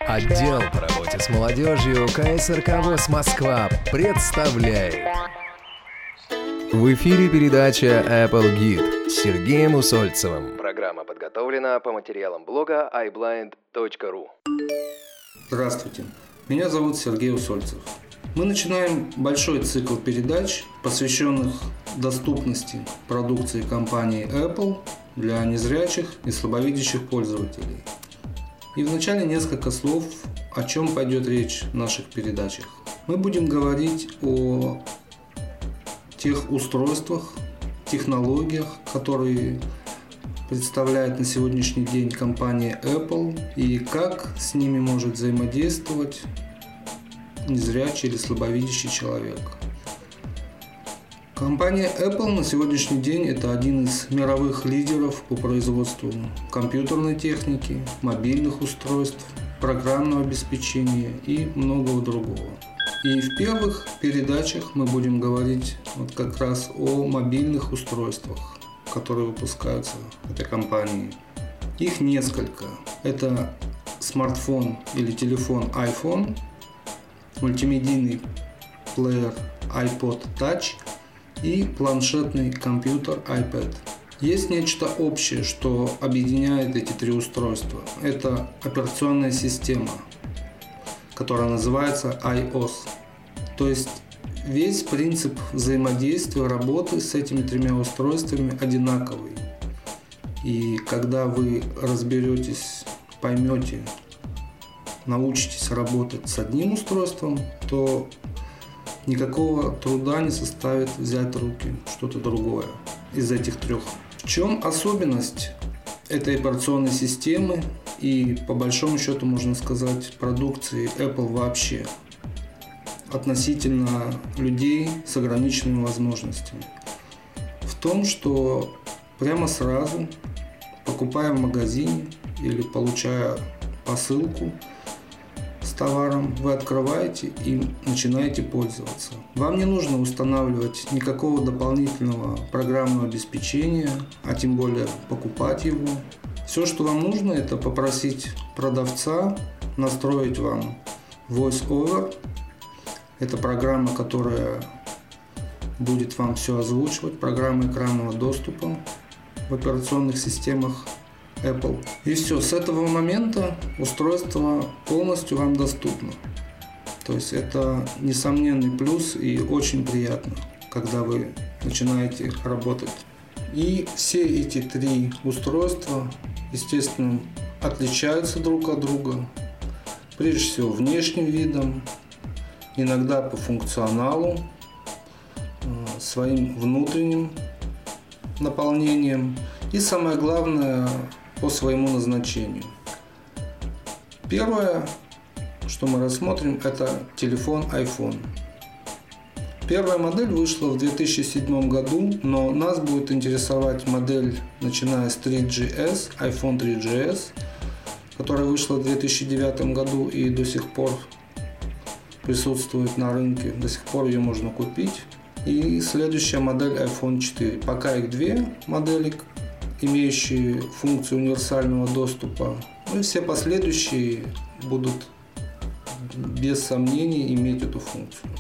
Отдел по работе с молодежью КСРК ВОС Москва представляет. В эфире передача Apple Guide с Сергеем Усольцевым. Программа подготовлена по материалам блога iblind.ru. Здравствуйте, меня зовут Сергей Усольцев. Мы начинаем большой цикл передач, посвященных доступности продукции компании Apple для незрячих и слабовидящих пользователей. И вначале несколько слов, о чем пойдет речь в наших передачах. Мы будем говорить о тех устройствах, технологиях, которые представляет на сегодняшний день компания Apple и как с ними может взаимодействовать незрячий или слабовидящий человек. Компания Apple на сегодняшний день это один из мировых лидеров по производству компьютерной техники, мобильных устройств, программного обеспечения и многого другого. И в первых передачах мы будем говорить вот как раз о мобильных устройствах, которые выпускаются этой компанией. Их несколько. Это смартфон или телефон iPhone, мультимедийный плеер iPod Touch и планшетный компьютер iPad. Есть нечто общее, что объединяет эти три устройства. Это операционная система, которая называется iOS. То есть весь принцип взаимодействия, работы с этими тремя устройствами одинаковый. И когда вы разберетесь, поймете, научитесь работать с одним устройством, то никакого труда не составит взять в руки что-то другое из этих трех. В чем особенность этой операционной системы и, по большому счету, можно сказать, продукции Apple вообще относительно людей с ограниченными возможностями? В том, что прямо сразу, покупая в магазине или получая посылку с товаром, вы открываете и начинаете пользоваться. Вам не нужно устанавливать никакого дополнительного программного обеспечения, а тем более покупать его. Все, что вам нужно, это попросить продавца настроить вам VoiceOver. Это программа, которая будет вам все озвучивать, программа экранного доступа в операционных системах Apple. И все, с этого момента устройство полностью вам доступно. То есть это несомненный плюс и очень приятно, когда вы начинаете работать. И все эти три устройства, естественно, отличаются друг от друга. Прежде всего внешним видом, иногда по функционалу, своим внутренним наполнением и, самое главное, по своему назначению. Первое, что мы рассмотрим, это телефон iPhone. Первая модель вышла в 2007 году, но нас будет интересовать модель, начиная с 3GS, iPhone 3GS, которая вышла в 2009 году и до сих пор присутствует на рынке, до сих пор ее можно купить. И следующая модель iPhone 4. Пока их две модели, имеющие функцию универсального доступа. Ну и все последующие будут без сомнений иметь эту функцию.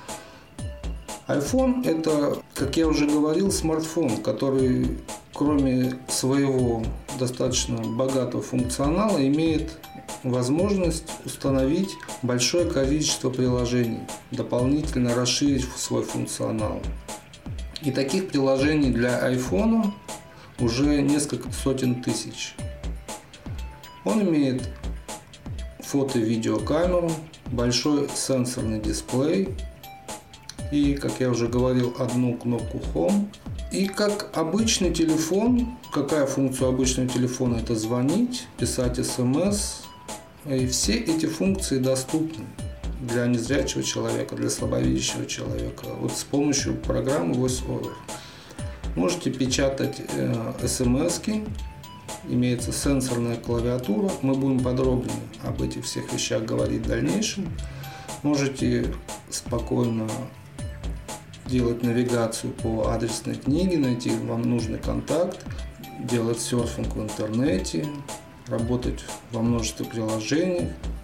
iPhone это, как я уже говорил, смартфон, который кроме своего достаточно богатого функционала имеет возможность установить большое количество приложений, дополнительно расширить свой функционал. И таких приложений для iPhone уже несколько сотен тысяч. Он имеет фото- и видеокамеру, большой сенсорный дисплей и, как я уже говорил, одну кнопку Home. И как обычный телефон, какая функция обычного телефона? Это звонить, писать смс. И все эти функции доступны для незрячего человека, для слабовидящего человека. Вот с помощью программы VoiceOver. Можете печатать смс-ки, имеется сенсорная клавиатура. Мы будем подробнее об этих всех вещах говорить в дальнейшем. Можете спокойно делать навигацию по адресной книге, найти вам нужный контакт, делать серфинг в интернете, работать во множестве приложений,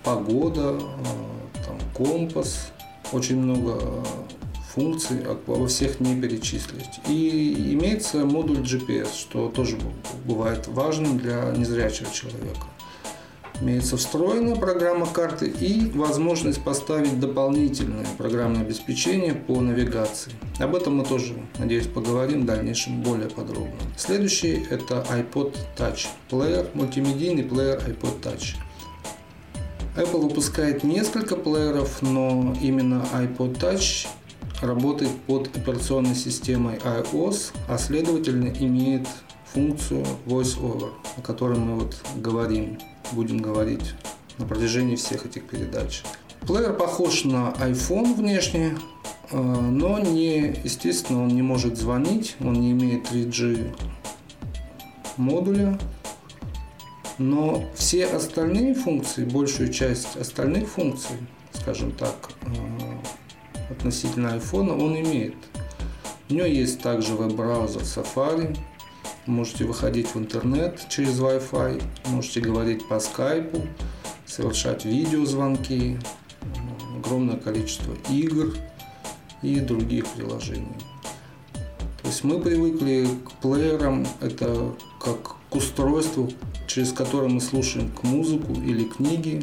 погода, там, компас, очень много функций, во всех не перечислить. И имеется модуль GPS, что тоже бывает важным для незрячего человека. Имеется встроенная программа карты и возможность поставить дополнительное программное обеспечение по навигации. Об этом мы тоже, надеюсь, поговорим в дальнейшем более подробно. Следующий – это iPod Touch, плеер, мультимедийный плеер iPod Touch. Apple выпускает несколько плееров, но именно iPod Touch работает под операционной системой iOS, а следовательно имеет функцию VoiceOver, о которой мы будем говорить на протяжении всех этих передач. Плеер похож на iPhone внешне, но естественно, он не может звонить, он не имеет 3G модуля, но все остальные функции, большую часть остальных функций, скажем так, относительно iPhone, он имеет. У него есть также веб-браузер Safari. Можете выходить в интернет через Wi-Fi, можете говорить по скайпу, совершать видеозвонки, огромное количество игр и других приложений. То есть мы привыкли к плеерам, это как к устройству, через которое мы слушаем музыку или книги.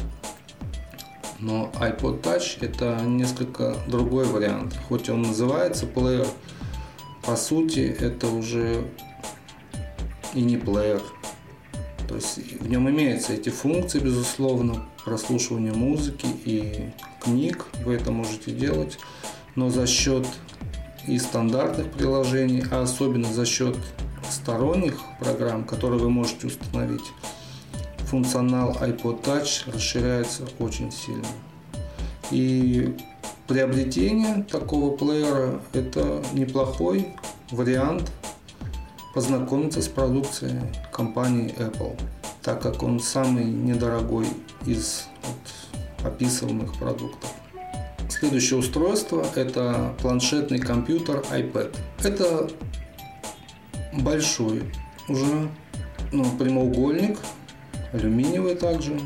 Но iPod Touch это несколько другой вариант. Хоть он называется плеер, по сути это уже и не плеер. То есть в нем имеются эти функции, безусловно, прослушивание музыки и книг, вы это можете делать, но за счет и стандартных приложений, а особенно за счет сторонних программ, которые вы можете установить, функционал iPod Touch расширяется очень сильно. И приобретение такого плеера – это неплохой вариант познакомиться с продукцией компании Apple, так как он самый недорогой из описываемых продуктов. Следующее устройство – это планшетный компьютер iPad. Это большой уже прямоугольник, алюминиевый также.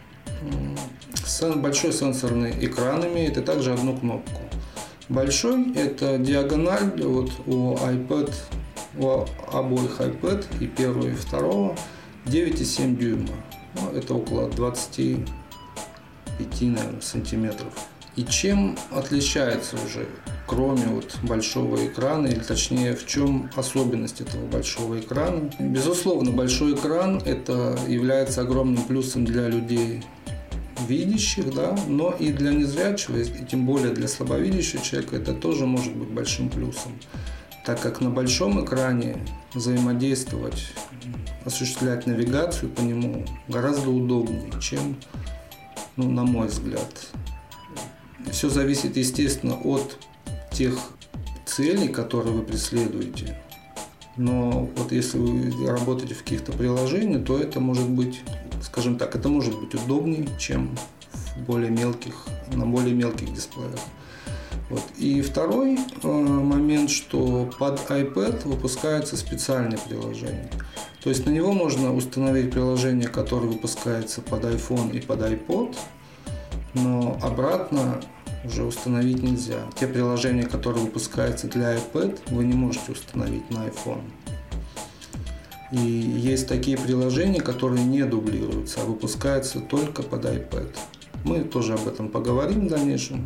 Большой сенсорный экран имеет и также одну кнопку. Большой – это диагональ у iPad, у обоих iPad, и первого, и второго, 9,7 дюйма. Это около 25, наверное, сантиметров. И чем отличается уже, кроме большого экрана, или точнее, в чем особенность этого большого экрана? Безусловно, большой экран это является огромным плюсом для людей видящих, да, но и для незрячего, и тем более для слабовидящего человека это тоже может быть большим плюсом, так как на большом экране взаимодействовать, осуществлять навигацию по нему гораздо удобнее, чем, на мой взгляд. Все зависит, естественно, от тех целей, которые вы преследуете. Но если вы работаете в каких-то приложениях, то это может быть, скажем так, это может быть удобнее, чем на более мелких дисплеях. И второй момент, что под iPad выпускаются специальные приложения. То есть на него можно установить приложение, которое выпускается под iPhone и под iPod, но обратно уже установить нельзя. Те приложения, которые выпускаются для iPad, вы не можете установить на iPhone. И есть такие приложения, которые не дублируются, а выпускаются только под iPad. Мы тоже об этом поговорим в дальнейшем.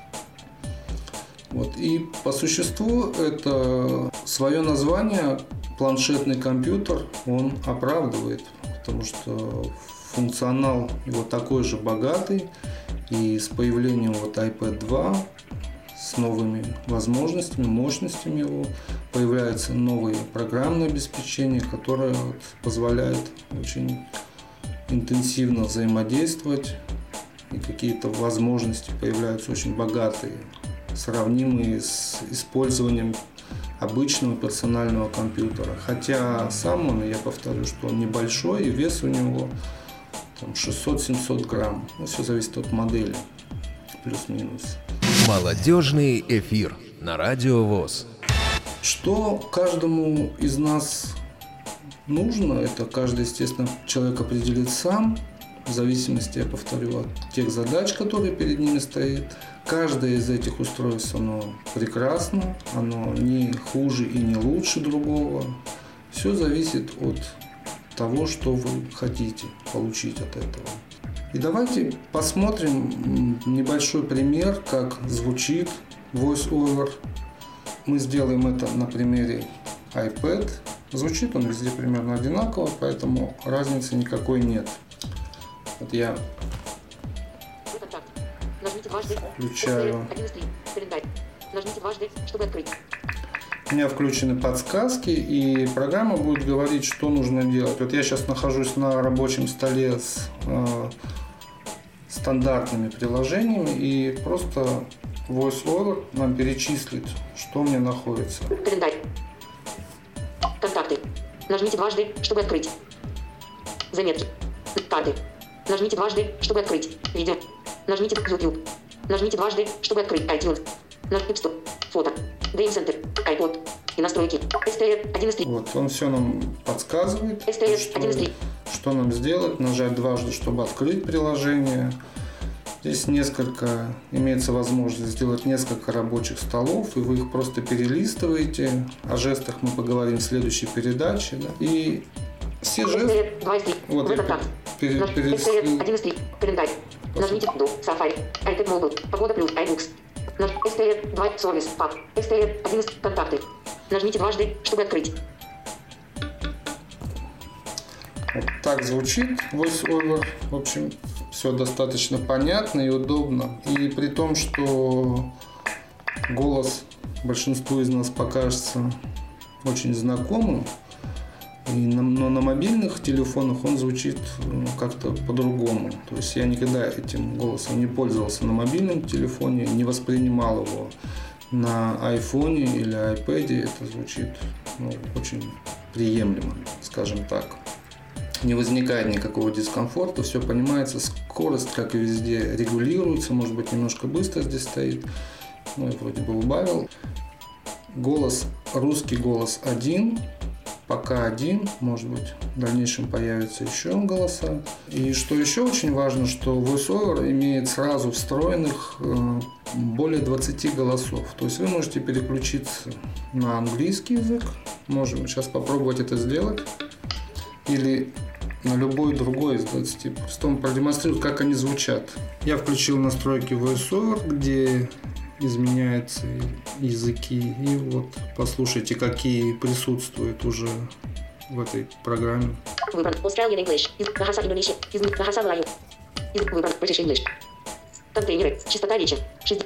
И по существу это свое название планшетный компьютер он оправдывает, потому что функционал его такой же богатый, и с появлением iPad 2, с новыми возможностями, мощностями его, появляется новое программное обеспечение, которое позволяет очень интенсивно взаимодействовать, и какие-то возможности появляются очень богатые, сравнимые с использованием обычного персонального компьютера. Хотя сам он, я повторю, что он небольшой, и вес у него 600-700 грамм. Все зависит от модели, плюс-минус. Молодежный эфир на Радио ВОС. Что каждому из нас нужно, это каждый, естественно, человек определит сам. в зависимости, я повторю, от тех задач, которые перед ними стоят. Каждое из этих устройств, оно прекрасно, оно не хуже и не лучше другого. Все зависит от того, что вы хотите получить от этого. И давайте посмотрим небольшой пример, как звучит VoiceOver. Мы сделаем это на примере iPad. Звучит он везде примерно одинаково, поэтому разницы никакой нет. Вот я включаю. Нажмите дважды, чтобы открыть. У меня включены подсказки, и программа будет говорить, что нужно делать. Вот я сейчас нахожусь на рабочем столе с стандартными приложениями, и просто VoiceOver нам перечислит, что мне находится. Календарь. Контакты. Нажмите дважды, чтобы открыть. Заметки. Карты. Нажмите дважды, чтобы открыть. Видео. Нажмите YouTube. Нажмите дважды, чтобы открыть iTunes. Нажмите фото. Game Center. iPod. И настройки. STR 1.3. Вот, он все нам подсказывает, что нам сделать. Нажать дважды, чтобы открыть приложение. Здесь имеется возможность сделать несколько рабочих столов, и вы их просто перелистываете. О жестах мы поговорим в следующей передаче. Да? И все жесты... Вот я перелистываю. Календарь. Нажмите до Safari. iPad Mobile. Погода плюс iBooks. STR 2 сервис. Пап. STR 11. Контакты. Нажмите дважды, чтобы открыть. Вот так звучит VoiceOver. В общем, все достаточно понятно и удобно. И при том, что голос большинству из нас покажется очень знакомым, но на мобильных телефонах он звучит как-то по-другому. То есть я никогда этим голосом не пользовался на мобильном телефоне, не воспринимал его на айфоне или iPad. Это звучит очень приемлемо, скажем так. Не возникает никакого дискомфорта, все понимается, скорость, как и везде, регулируется, может быть, немножко быстро здесь стоит, я вроде бы убавил. Голос, русский голос один, пока один, может быть, в дальнейшем появятся еще голоса. И что еще очень важно, что VoiceOver имеет сразу встроенных более 20 голосов. То есть вы можете переключиться на английский язык, можем сейчас попробовать это сделать, или на любой другой из 20. Просто он продемонстрирует, как они звучат. Я включил настройки VoiceOver, где изменяются языки. И вот послушайте, какие присутствуют уже в этой программе. Выбран Australian English. Bahasa Indonesia. Bahasa Melayu. Выбран British English. Контейнеры. Частота речи.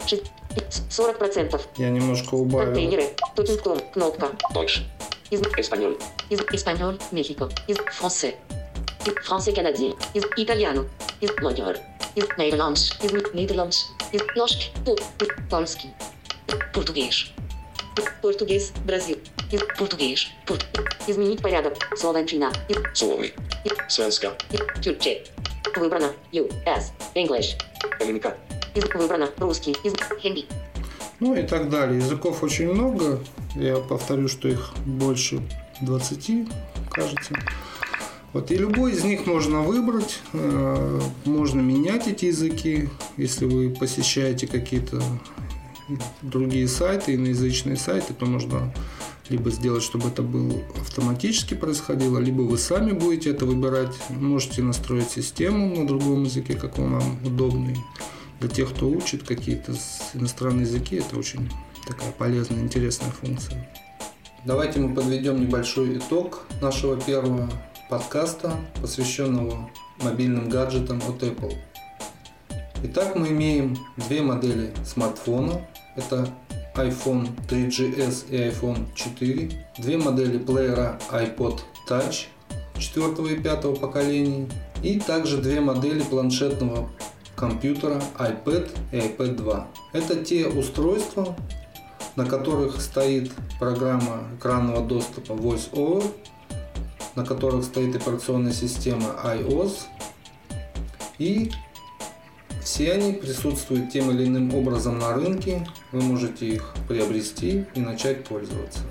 40%. Я немножко убавил. Контейнеры. Talking Tom. Кнопка. Deutsch. Espagnol. Espagnol. Mexico. Français. Français canadien. Italiano. Magyar. Nederlands. Nederlands. Norsk. Polski. Português. Português. Brasil. Português. Изменить порядок. Словенчина. Слови. Svenska. Тюркче. Выбрано. US. English. Ελληνικά. Выбрано. Русский. Hindi. Ну и так далее. Языков очень много. Я повторю, что их больше 20, кажется. Вот, и любой из них можно выбрать, можно менять эти языки, если вы посещаете какие-то другие сайты, иноязычные сайты, то можно либо сделать, чтобы это было автоматически происходило, либо вы сами будете это выбирать, можете настроить систему на другом языке, как вам удобнее. Для тех, кто учит какие-то иностранные языки, это очень такая полезная, интересная функция. Давайте мы подведем небольшой итог нашего первого подкаста, посвященного мобильным гаджетам от Apple. Итак, мы имеем две модели смартфона. Это iPhone 3GS и iPhone 4. Две модели плеера iPod Touch 4 и 5 поколений. И также две модели планшетного компьютера iPad и iPad 2. Это те устройства, на которых стоит программа экранного доступа VoiceOver, на которых стоит операционная система iOS, и все они присутствуют тем или иным образом на рынке, вы можете их приобрести и начать пользоваться.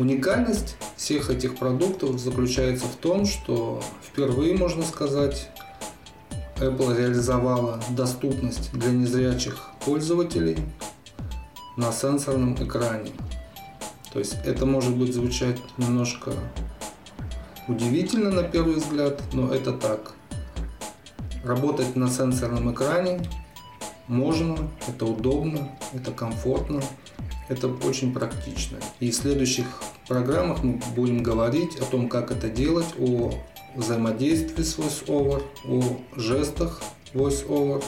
Уникальность всех этих продуктов заключается в том, что впервые, можно сказать, Apple реализовала доступность для незрячих пользователей на сенсорном экране. То есть это может быть звучать немножко удивительно на первый взгляд, но это так. Работать на сенсорном экране можно, это удобно, это комфортно, это очень практично. И в следующих программах мы будем говорить о том, как это делать, о взаимодействии с VoiceOver, о жестах VoiceOver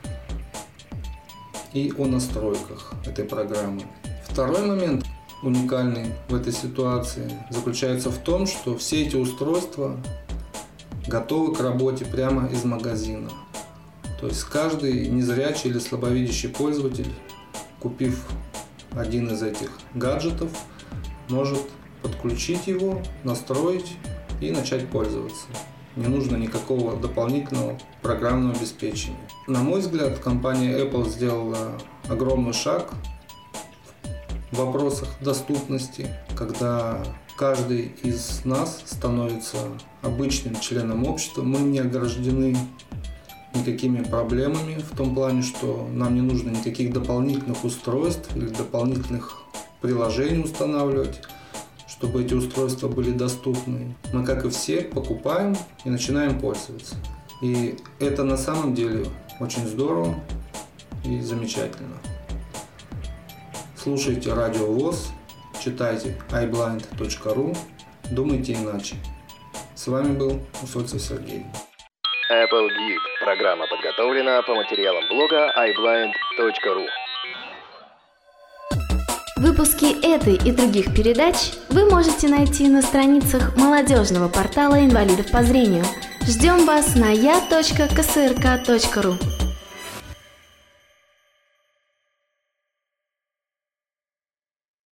и о настройках этой программы. Второй момент, уникальный в этой ситуации, заключается в том, что все эти устройства готовы к работе прямо из магазина. То есть каждый незрячий или слабовидящий пользователь, купив один из этих гаджетов, может подключить его, настроить и начать пользоваться. Не нужно никакого дополнительного программного обеспечения. На мой взгляд, компания Apple сделала огромный шаг в вопросах доступности, когда каждый из нас становится обычным членом общества. Мы не ограждены никакими проблемами в том плане, что нам не нужно никаких дополнительных устройств или дополнительных приложений устанавливать, чтобы эти устройства были доступны. Мы, как и все, покупаем и начинаем пользоваться. И это на самом деле очень здорово и замечательно. Слушайте Радио ВОС, читайте iblind.ru, думайте иначе. С вами был Усольцев Сергей. Apple Guide. Программа подготовлена по материалам блога iblind.ru. Выпуски этой и других передач вы можете найти на страницах молодежного портала инвалидов по зрению. Ждем вас на я.ксрк.ру.